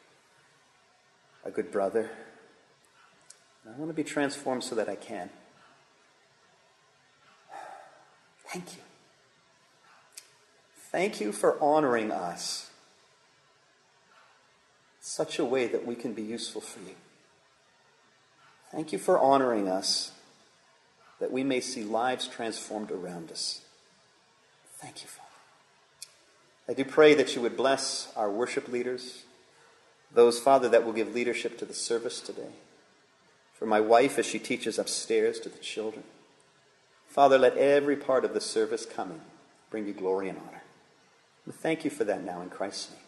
a good brother. I want to be transformed so that I can. Thank you. Thank you for honoring us in such a way that we can be useful for you. Thank you for honoring us that we may see lives transformed around us. Thank you, Father. I do pray that you would bless our worship leaders, those, Father, that will give leadership to the service today. For my wife as she teaches upstairs to the children. Father, let every part of the service coming bring you glory and honor. We thank you for that now in Christ's name.